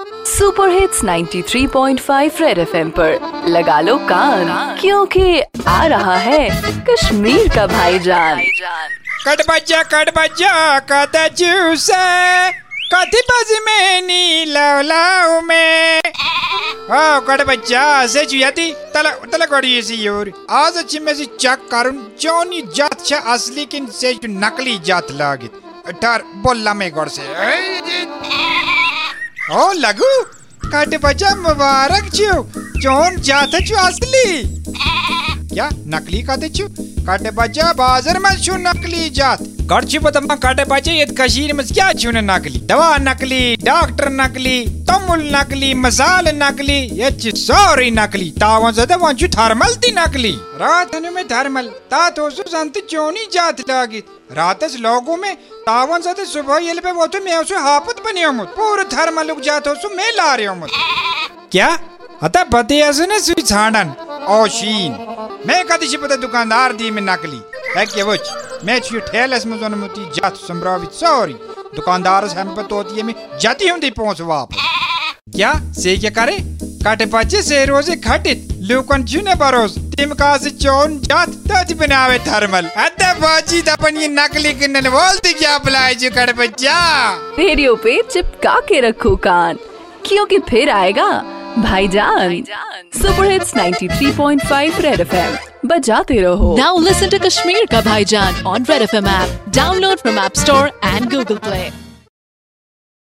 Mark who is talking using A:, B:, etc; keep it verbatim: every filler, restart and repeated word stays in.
A: Super hits ninety three point five red F M पर लगा लो कान, क्योंकि आ रहा है कश्मीर का भाईजान।
B: कट बच्चा कट बच्चा कत चूसे कथी बज में नी लवलाऊ में ओ कट बच्चा से चुयाती तला तला कड़ी सी योर आज अच्छी में से चेक करूं जोनी जात छे असली किन से नकली जात लागित अठार बोला में गौर से ओ लगू कट बच्चा मुबारक छो जोन जात छो असली क्या नकली कहते छो कट बच्चा बाजार में छो नकली जात गर्ची बतमा काटे बच्चे ये कशीर में क्या छो नकली दवा नकली डॉक्टर नकली तमुल नकली मसाल नकली ये सॉरी नकली तावन जदे वंचु थर्मल ती नकली रात हने में थर्मल ता तो सु संत चोनी जात लागी रातस लोगों में तावन जदे सुबह ये पे वो तो मैं उसे हापत बनियो मु पूरे थर्मल लुक जात हो सु मैं ला रही हूं क्या अता पति असने सुई छाड़न ओशीन मैं कदी से पता दुकानदार दी में नकली है कि वो मैं छु ठेलस में जोन मुती जात संभरावित सॉरी दुकानदार से हम पतोती में जाती हूं दी पहुंच वापस क्या से क्या करे काटे पाचे से रोजे खटित लोकन जुने बरोस टीम का से चोन जात तज बनावे थर्मल अदा बाजी दपन ये नकली किन्नन बोलती क्या बुलाए जो कट बच्चा
A: रेडियो पे चिपका के रखो कान, क्योंकि फिर आएगा भाईजान। Super hits ninety three point five red F M बजाते रहो।
C: Now listen to Kashmir Ka Bhaijan on Red F M app. Download from App Store and Google Play.